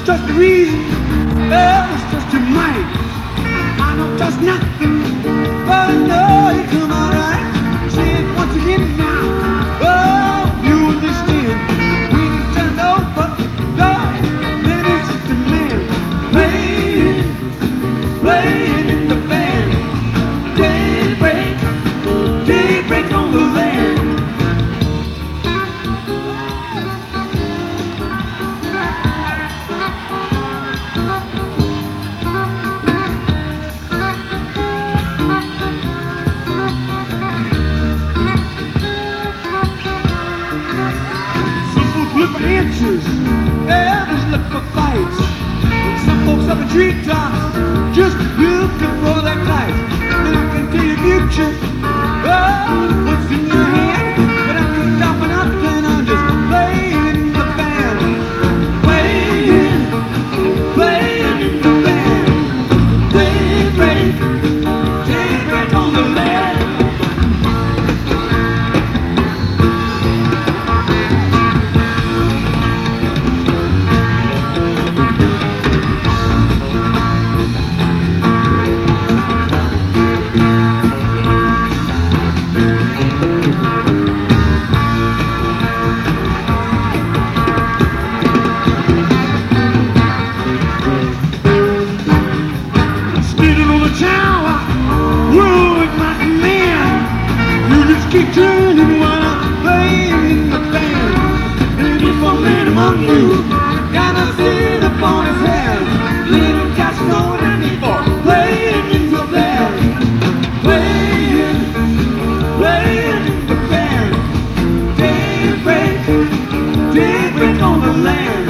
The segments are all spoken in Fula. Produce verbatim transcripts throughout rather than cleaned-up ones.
just a reason, well, it's just your mind. I know just nothing, but I know you come out right. Say it once again now. Oh, you understand. When you turn over, God, then it's just a man playing, playing in the band. Daybreak, daybreak on the land. Look for answers, others look for fights. Some folks up in treetops, just looking for that kite. And I can tell you future, oh, what's in your hand. But I can stop and up and I'm just playing in the band. Playing, playing in the band. Daybreak, daybreak on the land. Keep turning while I'm playing in the band. And if a man among you got a sin upon his head, let him catch no enemy for playing in the band. Playing, playing in the band. Daybreak, daybreak on the land.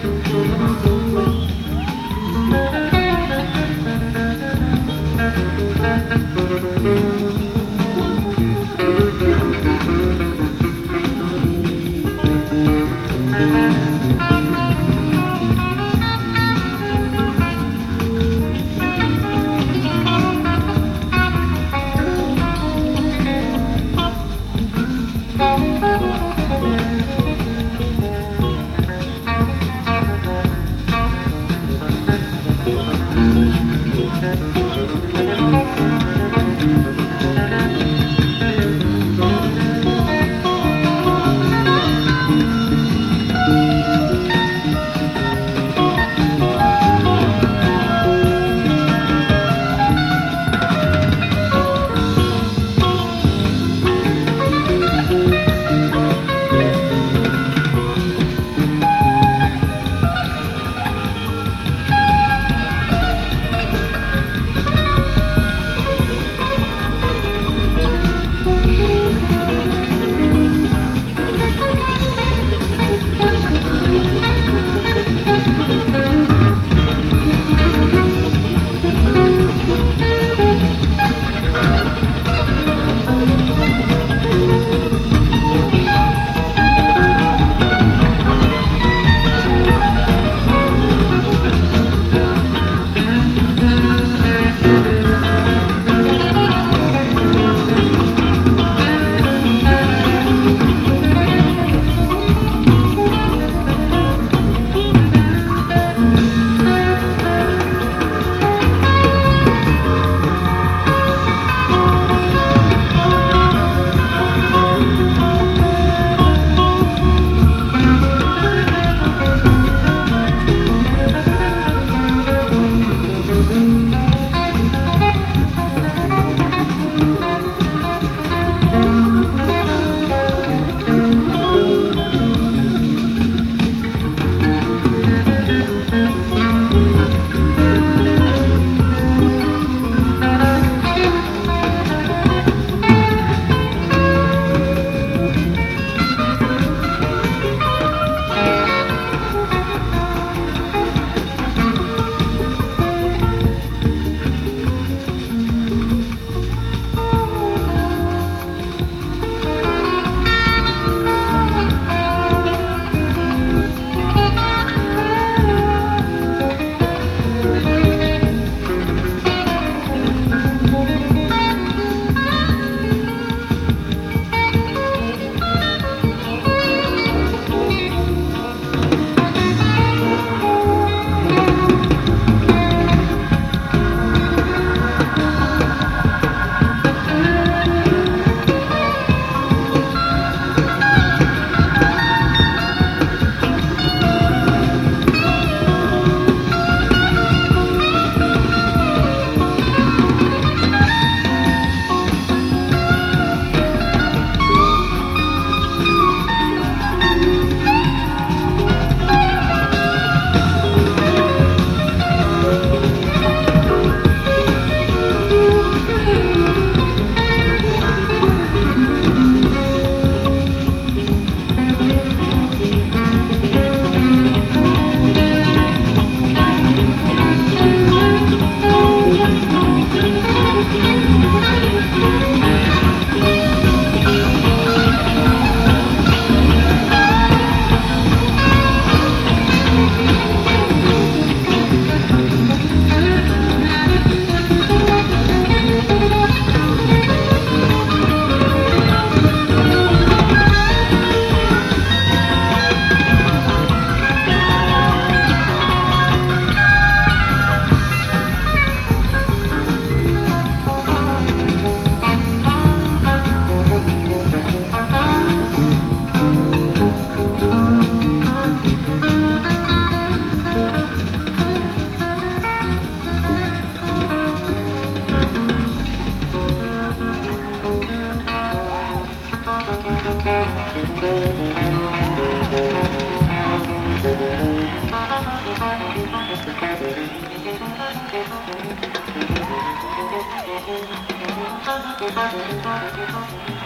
Thank you.